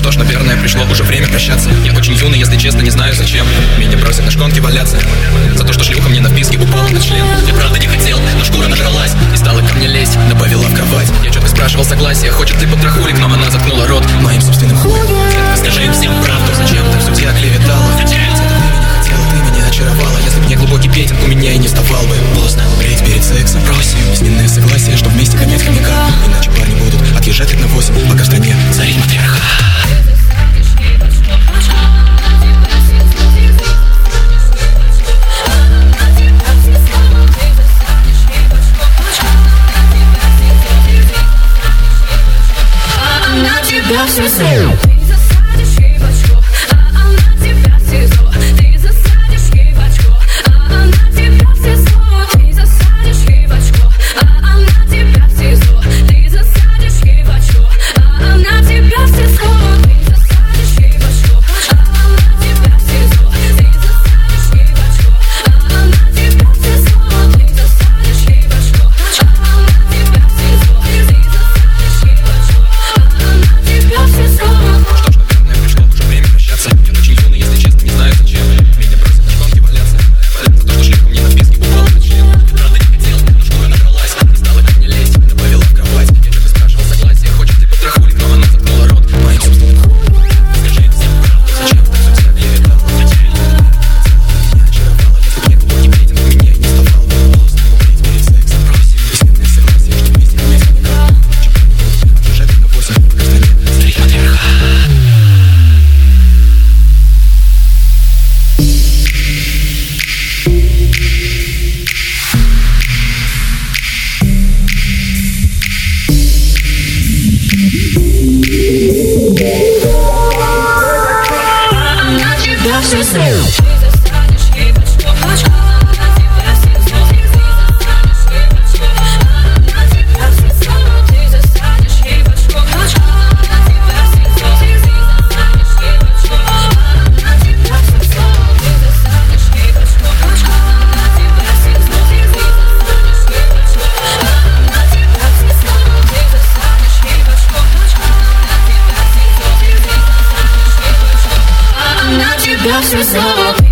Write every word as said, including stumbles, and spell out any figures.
Что ж, наверное, пришло уже время прощаться. Я очень юный, если честно, не знаю зачем меня бросят на шконке валяться. За то, что шлюха мне на вписке упал на член. Я правда не хотел, но шкура нажралась и стала ко мне лезть, добавила в кровать. Я что-то спрашивал согласия, хочет ли потрохулик, но она заткнула рот моим собственным хуем. Скажи им всем правду, зачем ты в суде оклеветала? Ты меня хотела, ты меня очаровала. Если б не глубокий петинг, у меня и не вставал бы. Поздно умереть перед сексом, просим письменное согласие, что вместе конец хомяка. Иначе парни будут отъезжать лет на восемь, пока в стране царит матриархат. Я все знаю. Ты засадишь ей в очко, а она тебя в СИЗО. Ты засадишь ей в очко, а она тебя в СИЗО. Ты засадишь ей в очко, а она тебя в СИЗО. Ты засадишь ей в очко, а она тебя в СИЗО. Ты засадишь ей в очко, а она тебя в СИЗО. Ты засадишь ей в очко, а она тебя в СИЗО. Ты засадишь ей в очко, а она тебя в СИЗО. Ты засадишь ей в очко. Что ж, наверное, пришло уже время прощаться. Я очень юный, если честно, не знаю зачем меня бросят на шконке валяться. За то, что шлюха мне на вписке упал на член. Я правда не хотел, но шкура набралась и стала ко мне лезть, добавила в кровать. Я что-то спрашивал согласия, хочет ли потрохулик, но она заткнула рот моим собственным хуем. Скажи им всем правду, зачем ты в суде оклеветала? Зачем ты меня очаровала? Если б не глубокий петинг, у меня и не вставал бы. Поздно умереть перед сексом, просим письменное согласие, что вместе конец хомяка. Иначе парни будут отъезжать лет на восемь, пока в стране царит матриархат. Я все знаю. Ты засадишь ей в очко, а она тебя в СИЗО. Ты засадишь ей в очко, а она тебя в СИЗО. Ты засадишь ей в очко, а она тебя в СИЗО. Ты засадишь ей в очко, а она тебя в СИЗО. Ты засадишь ей в очко, а она тебя в СИЗО. Ты засадишь ей в очко, а она тебя в СИЗО. Ты засадишь ей в очко, а она тебя в СИЗО.